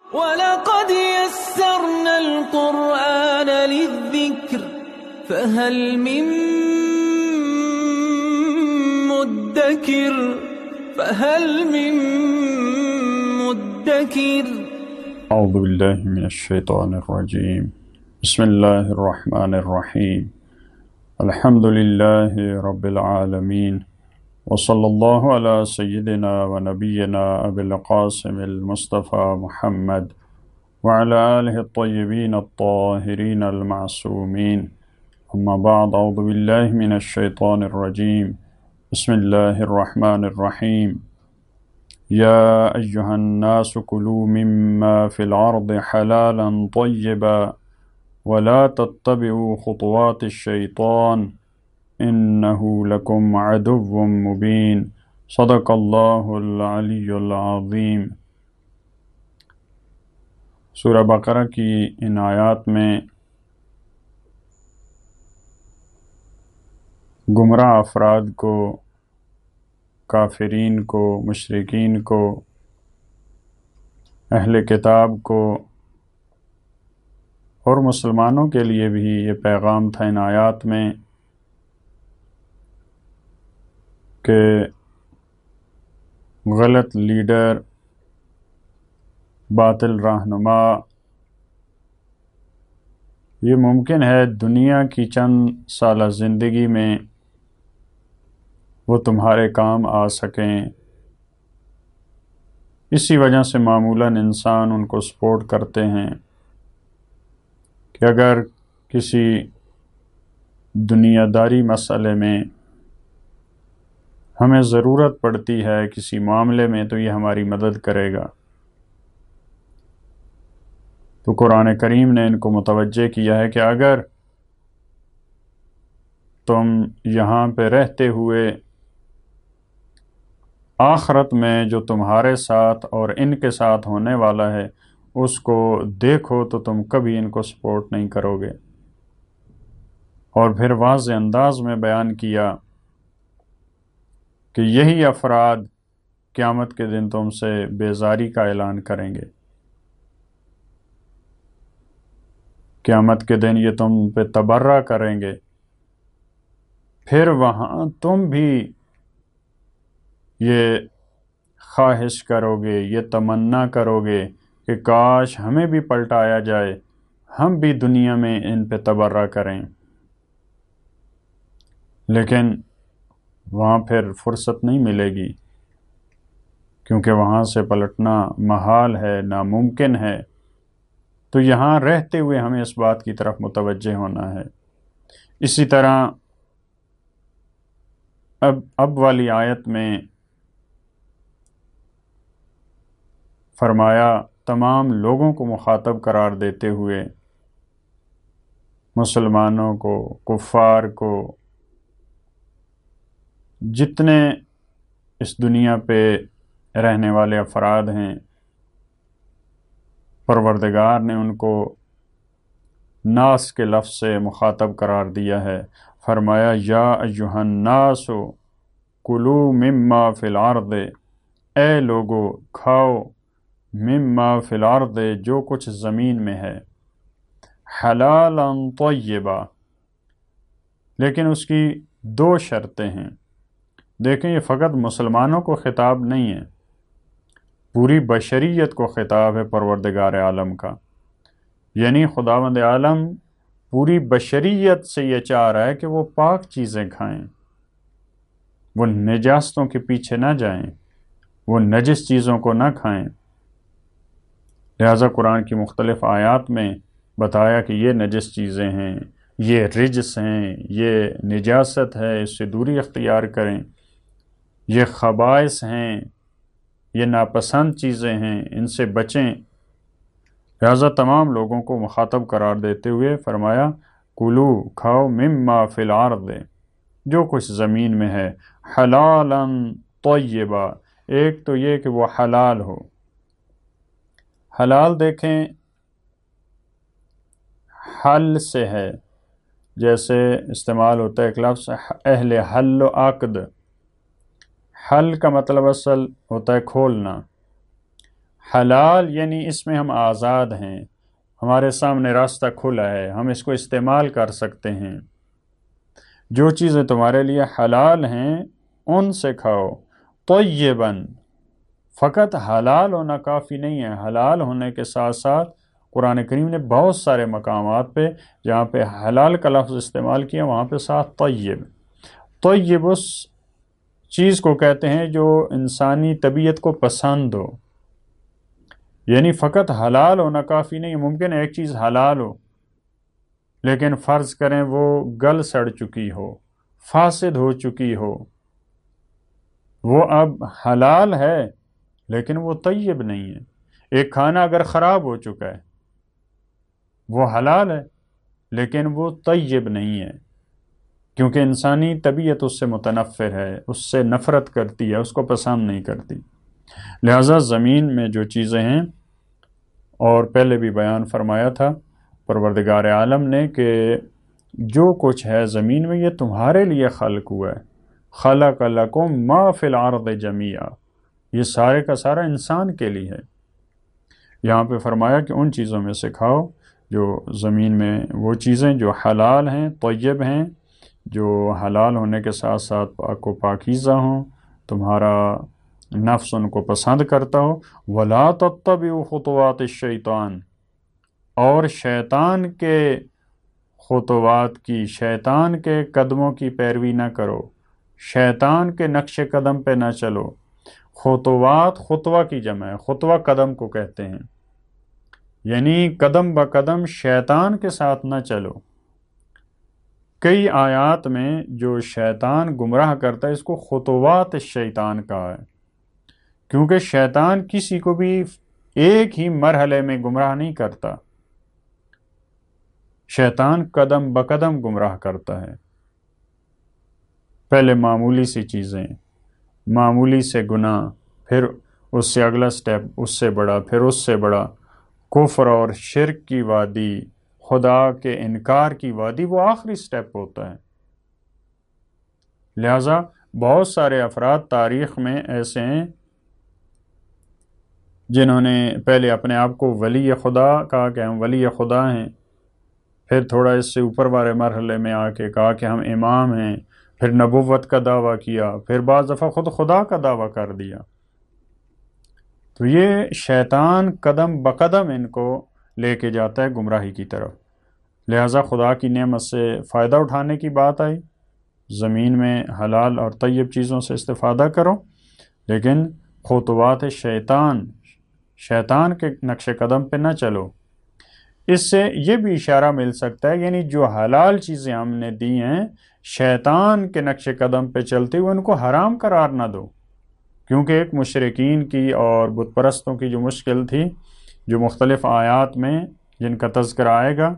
وَلَقَدْ يَسَّرْنَا الْقُرْآنَ لِلذِّكْرِ فَهَلْ مِن مُّدَّكِرٍ اعوذ باللہ من الشیطان الرجیم بسم اللہ الرحمن الرحیم الحمد للہ رب العالمین وصلی اللہ علی سیدنا و نبینا ابی القاسم المصطفى محمد وعلى آلہ الطیبین الطاہرین المعصومین اما بعد اعوذ باللہ من الشیطان الرجیم بسم اللہ الرحمن الرحیم یا ایہا الناس کلوا مما فی الارض حلالا طیبا ولا تتبعوا خطوات الشیطان انہ لکم عدو مبین صدق اللہ العلی العظیم۔ سورہ بقرہ کی ان آیات میں گمراہ افراد کو، کافرین کو، مشرکین کو، اہل کتاب کو اور مسلمانوں کے لیے بھی یہ پیغام تھا ان آیات میں کہ غلط لیڈر، باطل رہنما، یہ ممکن ہے دنیا کی چند سالہ زندگی میں وہ تمہارے کام آ سکیں، اسی وجہ سے معمولاً انسان ان کو سپورٹ کرتے ہیں کہ اگر کسی دنیا داری مسئلے میں ہمیں ضرورت پڑتی ہے کسی معاملے میں تو یہ ہماری مدد کرے گا۔ تو قرآن کریم نے ان کو متوجہ کیا ہے کہ اگر تم یہاں پہ رہتے ہوئے آخرت میں جو تمہارے ساتھ اور ان کے ساتھ ہونے والا ہے اس کو دیکھو تو تم کبھی ان کو سپورٹ نہیں کرو گے، اور پھر واضح انداز میں بیان کیا کہ یہی افراد قیامت کے دن تم سے بیزاری کا اعلان کریں گے، قیامت کے دن یہ تم پہ تبرہ کریں گے، پھر وہاں تم بھی یہ خواہش کرو گے، یہ تمنا کرو گے کہ کاش ہمیں بھی پلٹایا جائے، ہم بھی دنیا میں ان پہ تبرہ کریں، لیکن وہاں پھر فرصت نہیں ملے گی کیونکہ وہاں سے پلٹنا محال ہے، ناممکن ہے۔ تو یہاں رہتے ہوئے ہمیں اس بات کی طرف متوجہ ہونا ہے۔ اسی طرح اب والی آیت میں فرمایا تمام لوگوں کو مخاطب قرار دیتے ہوئے، مسلمانوں کو، کفار کو، جتنے اس دنیا پہ رہنے والے افراد ہیں، پروردگار نے ان کو ناس کے لفظ سے مخاطب قرار دیا ہے۔ فرمایا یا ایہا الناس کلوا مما فی الارض، اے لوگو کھاؤ مما فی الارض جو کچھ زمین میں ہے، حلالا طیبا، لیکن اس کی دو شرطیں ہیں۔ دیکھیں یہ فقط مسلمانوں کو خطاب نہیں ہے، پوری بشریت کو خطاب ہے پروردگار عالم کا، یعنی خداوند عالم پوری بشریت سے یہ چاہ رہا ہے کہ وہ پاک چیزیں کھائیں، وہ نجاستوں کے پیچھے نہ جائیں، وہ نجس چیزوں کو نہ کھائیں۔ لہذا قرآن کی مختلف آیات میں بتایا کہ یہ نجس چیزیں ہیں، یہ رجس ہیں، یہ نجاست ہے، اس سے دوری اختیار کریں، یہ خبائث ہیں، یہ ناپسند چیزیں ہیں، ان سے بچیں۔ لہذا تمام لوگوں کو مخاطب قرار دیتے ہوئے فرمایا کلو کھاؤ مما فی الارض جو کچھ زمین میں ہے، حلالا طیبا، ایک تو یہ کہ وہ حلال ہو۔ حلال دیکھیں حل سے ہے، جیسے استعمال ہوتا ہے ایک لفظ اہل حل و عقد، حل کا مطلب اصل ہوتا ہے کھولنا، حلال یعنی اس میں ہم آزاد ہیں، ہمارے سامنے راستہ کھلا ہے، ہم اس کو استعمال کر سکتے ہیں۔ جو چیزیں تمہارے لیے حلال ہیں ان سے کھاؤ۔ طیباً، فقط حلال ہونا کافی نہیں ہے، حلال ہونے کے ساتھ ساتھ قرآن کریم نے بہت سارے مقامات پہ جہاں پہ حلال کا لفظ استعمال کیا وہاں پہ ساتھ طیب۔ طیب اس چیز کو کہتے ہیں جو انسانی طبیعت کو پسند ہو، یعنی فقط حلال ہونا کافی نہیں ہے۔ ممکن ہے ایک چیز حلال ہو لیکن فرض کریں وہ گل سڑ چکی ہو، فاسد ہو چکی ہو، وہ اب حلال ہے لیکن وہ طیب نہیں ہے۔ ایک کھانا اگر خراب ہو چکا ہے وہ حلال ہے لیکن وہ طیب نہیں ہے، کیونکہ انسانی طبیعت اس سے متنفر ہے، اس سے نفرت کرتی ہے، اس کو پسند نہیں کرتی۔ لہٰذا زمین میں جو چیزیں ہیں، اور پہلے بھی بیان فرمایا تھا پروردگار عالم نے کہ جو کچھ ہے زمین میں یہ تمہارے لیے خلق ہوا ہے۔ خلق لکم ما فی الارض جمیعا، یہ سارے کا سارا انسان کے لیے ہے۔ یہاں پہ فرمایا کہ ان چیزوں میں سے کھاؤ جو زمین میں، وہ چیزیں جو حلال ہیں، طیب ہیں، جو حلال ہونے کے ساتھ ساتھ پاک و پاکیزہ ہوں، تمہارا نفس ان کو پسند کرتا ہو۔ وَلَا تَتَّبِعُوا خُطُوَاتِ الشَّيْطَانِ، اور شیطان کے خطوات کی، شیطان کے قدموں کی پیروی نہ کرو، شیطان کے نقش قدم پہ نہ چلو۔ خطوات خطوہ کی جمع ہے، خطوہ قدم کو کہتے ہیں، یعنی قدم با قدم شیطان کے ساتھ نہ چلو۔ کئی آیات میں جو شیطان گمراہ کرتا ہے اس کو خطوات الشیطان کہا ہے، کیونکہ شیطان کسی کو بھی ایک ہی مرحلے میں گمراہ نہیں کرتا، شیطان قدم بقدم گمراہ کرتا ہے۔ پہلے معمولی سی چیزیں، معمولی سے گناہ، پھر اس سے اگلا سٹیپ، اس سے بڑا، پھر اس سے بڑا، کفر اور شرک کی وادی، خدا کے انکار کی وادی، وہ آخری سٹیپ ہوتا ہے۔ لہٰذا بہت سارے افراد تاریخ میں ایسے ہیں جنہوں نے پہلے اپنے آپ کو ولی خدا کہا کہ ہم ولی خدا ہیں، پھر تھوڑا اس سے اوپر والے مرحلے میں آ کے کہا کہ ہم امام ہیں، پھر نبوت کا دعویٰ کیا، پھر بعض دفعہ خود خدا کا دعویٰ کر دیا۔ تو یہ شیطان قدم بقدم ان کو لے کے جاتا ہے گمراہی کی طرف۔ لہٰذا خدا کی نعمت سے فائدہ اٹھانے کی بات آئی، زمین میں حلال اور طیب چیزوں سے استفادہ کرو، لیکن خطوات شیطان کے نقش قدم پہ نہ چلو۔ اس سے یہ بھی اشارہ مل سکتا ہے، یعنی جو حلال چیزیں ہم نے دی ہیں شیطان کے نقش قدم پہ چلتے ہوئے ان کو حرام قرار نہ دو، کیونکہ ایک مشرکین کی اور بت پرستوں کی جو مشکل تھی، جو مختلف آیات میں جن کا تذکرہ آئے گا،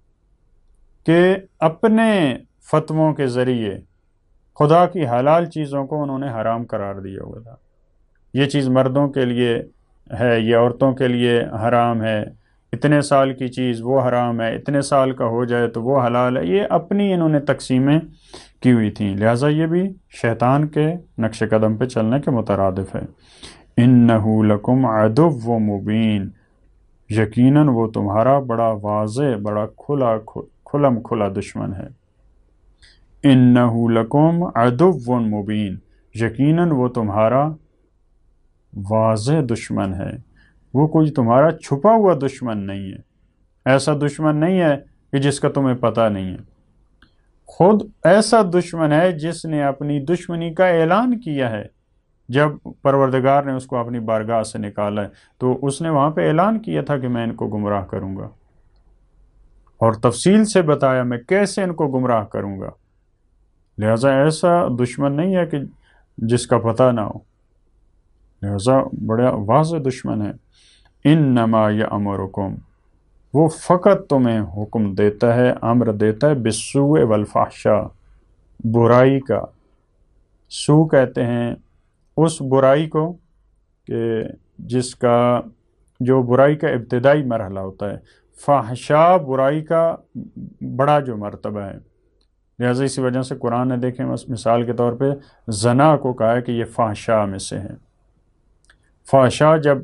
کہ اپنے فتووں کے ذریعے خدا کی حلال چیزوں کو انہوں نے حرام قرار دیا ہوا تھا۔ یہ چیز مردوں کے لیے ہے، یہ عورتوں کے لیے حرام ہے، اتنے سال کی چیز وہ حرام ہے، اتنے سال کا ہو جائے تو وہ حلال ہے، یہ اپنی انہوں نے تقسیمیں کی ہوئی تھیں۔ لہٰذا یہ بھی شیطان کے نقش قدم پہ چلنے کے مترادف ہے۔ اِنَّهُ لَكُمْ عَدُوٌّ مُّبِينٌ، یقیناً وہ تمہارا بڑا واضح، بڑا کھلم کھلا دشمن ہے۔ اِنَّهُ لَكُمْ عَدُوٌّ مُّبِينٌ، یقیناً وہ تمہارا واضح دشمن ہے، وہ کوئی تمہارا چھپا ہوا دشمن نہیں ہے، ایسا دشمن نہیں ہے کہ جس کا تمہیں پتہ نہیں ہے، خود ایسا دشمن ہے جس نے اپنی دشمنی کا اعلان کیا ہے۔ جب پروردگار نے اس کو اپنی بارگاہ سے نکالا ہے تو اس نے وہاں پہ اعلان کیا تھا کہ میں ان کو گمراہ کروں گا، اور تفصیل سے بتایا میں کیسے ان کو گمراہ کروں گا۔ لہٰذا ایسا دشمن نہیں ہے کہ جس کا پتہ نہ ہو، لہٰذا بڑا واضح دشمن ہے۔ انما یامرکم، وہ فقط تمہیں حکم دیتا ہے، امر دیتا ہے، بالسوء والفحشاء، برائی کا۔ سو کہتے ہیں اس برائی کو کہ جس کا، جو برائی کا ابتدائی مرحلہ ہوتا ہے، فحشاء برائی کا بڑا جو مرتبہ ہے۔ لہٰذا اسی وجہ سے قرآن نے دیکھیں مثال کے طور پہ زنا کو کہا ہے کہ یہ فحشاء میں سے ہے۔ فحشاء جب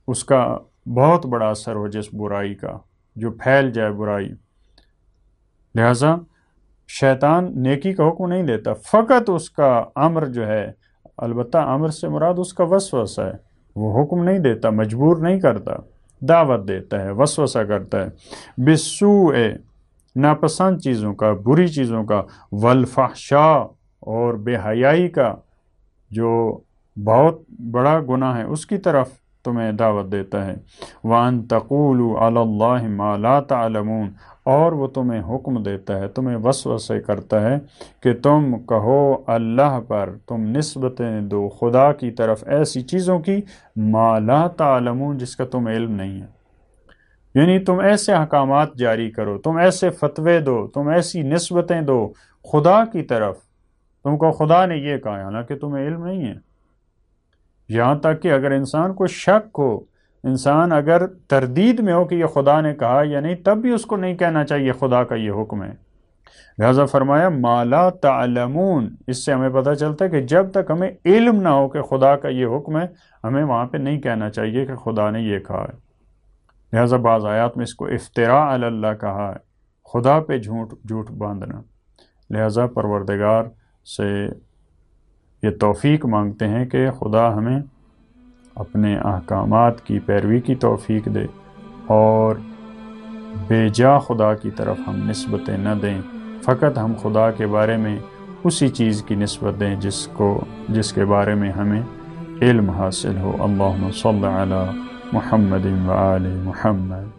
اس کا بہت بڑا اثر ہو جس برائی کا، جو پھیل جائے برائی۔ لہذا شیطان نیکی کا حکم نہیں دیتا، فقط اس کا امر جو ہے، البتہ امر سے مراد اس کا وسوسہ ہے، وہ حکم نہیں دیتا، مجبور نہیں کرتا، دعوت دیتا ہے، وسوسہ کرتا ہے۔ بالسوء، ناپسند چیزوں کا، بری چیزوں کا، والفحشاء، اور بے حیائی کا، جو بہت بڑا گناہ ہے، اس کی طرف تمہیں دعوت دیتا ہے۔ وَأَن تَقُولُوا عَلَى اللَّهِ مَا لَا تَعْلَمُونَ، اور وہ تمہیں حکم دیتا ہے، تمہیں وسوسے کرتا ہے کہ تم کہو اللہ پر، تم نسبتیں دو خدا کی طرف ایسی چیزوں کی ما لا تعلمون، جس کا تمہیں علم نہیں ہے۔ یعنی تم ایسے احکامات جاری کرو، تم ایسے فتوے دو، تم ایسی نسبتیں دو خدا کی طرف، تم کو خدا نے یہ کہا، حالانکہ تمہیں علم نہیں ہے۔ یہاں تک کہ اگر انسان کو شک ہو، انسان اگر تردید میں ہو کہ یہ خدا نے کہا یا نہیں، تب بھی اس کو نہیں کہنا چاہیے خدا کا یہ حکم ہے۔ لہذا فرمایا ما لا تعلمون، اس سے ہمیں پتہ چلتا ہے کہ جب تک ہمیں علم نہ ہو کہ خدا کا یہ حکم ہے، ہمیں وہاں پہ نہیں کہنا چاہیے کہ خدا نے یہ کہا ہے۔ لہذا بعض آیات میں اس کو افتراء علی اللہ کہا ہے، خدا پہ جھوٹ باندھنا۔ لہذا پروردگار سے یہ توفیق مانگتے ہیں کہ خدا ہمیں اپنے احکامات کی پیروی کی توفیق دے، اور بے جا خدا کی طرف ہم نسبتیں نہ دیں، فقط ہم خدا کے بارے میں اسی چیز کی نسبت دیں جس کے بارے میں ہمیں علم حاصل ہو۔ اللہم صل علی محمد و آل محمد۔